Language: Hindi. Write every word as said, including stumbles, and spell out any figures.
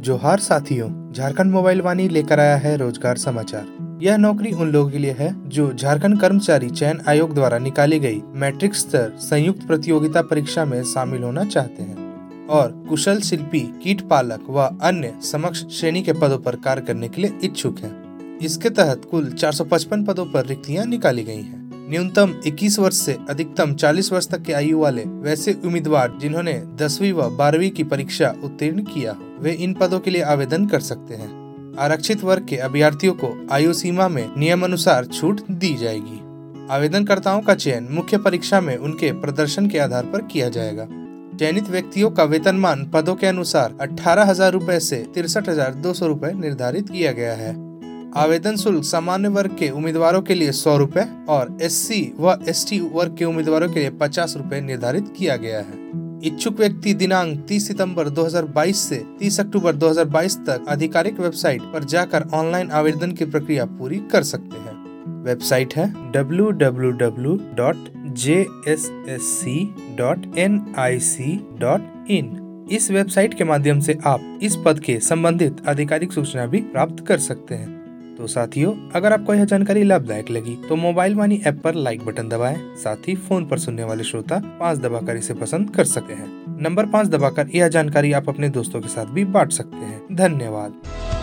जोहार साथियों, झारखंड मोबाइल वाणी लेकर आया है रोजगार समाचार। यह नौकरी उन लोगों के लिए है जो झारखंड कर्मचारी चयन आयोग द्वारा निकाली गई मैट्रिक स्तर संयुक्त प्रतियोगिता परीक्षा में शामिल होना चाहते हैं और कुशल शिल्पी, कीट पालक व अन्य समक्ष श्रेणी के पदों पर कार्य करने के लिए इच्छुक हैं। इसके तहत कुल चार सौ पचपन पदों पर रिक्तियां निकाली गई हैं। न्यूनतम इक्कीस वर्ष से अधिकतम चालीस वर्ष तक के आयु वाले वैसे उम्मीदवार जिन्होंने दसवीं व बारहवीं की परीक्षा उत्तीर्ण किया हो, वे इन पदों के लिए आवेदन कर सकते हैं। आरक्षित वर्ग के अभ्यर्थियों को आयु सीमा में नियम अनुसार छूट दी जाएगी। आवेदनकर्ताओं का चयन मुख्य परीक्षा में उनके प्रदर्शन के आधार पर किया जाएगा। चयनित व्यक्तियों का वेतनमान पदों के अनुसार अठारह हजार रूपए से तिरसठ हजार दो सौ रूपए निर्धारित किया गया है। आवेदन शुल्क सामान्य वर्ग के उम्मीदवारों के लिए सौ रूपए और एससी व एसटी वर्ग के उम्मीदवारों के लिए पचास रूपए निर्धारित किया गया है। इच्छुक व्यक्ति दिनांक तीस सितंबर दो हज़ार बाईस से तीस अक्टूबर दो हज़ार बाईस तक आधिकारिक वेबसाइट पर जाकर ऑनलाइन आवेदन की प्रक्रिया पूरी कर सकते हैं। वेबसाइट है W W W dot J S S C dot N I C dot in. इस वेबसाइट के माध्यम से आप इस पद के संबंधित आधिकारिक सूचना भी प्राप्त कर सकते हैं। तो साथियों, अगर आपको यह जानकारी लाभदायक लगी तो मोबाइल वाणी ऐप पर लाइक बटन दबाएं। साथ ही फोन पर सुनने वाले श्रोता पाँच दबाकर इसे पसंद कर सकते हैं। नंबर पाँच दबाकर यह जानकारी आप अपने दोस्तों के साथ भी बांट सकते हैं। धन्यवाद।